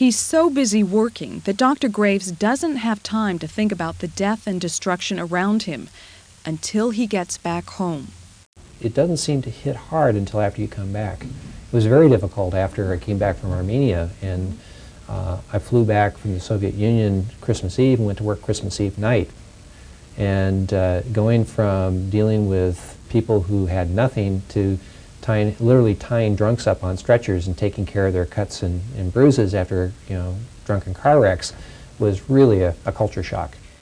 He's so busy working that Dr. Graves doesn't have time to think about the death and destruction around him until he gets back home. It doesn't seem to hit hard until after you come back. It was very difficult after I came back from Armenia, and I flew back from the Soviet Union Christmas Eve and went to work Christmas Eve night. And going from dealing with people who had nothing to literally tying drunks up on stretchers and taking care of their cuts and bruises after drunken car wrecks was really a culture shock.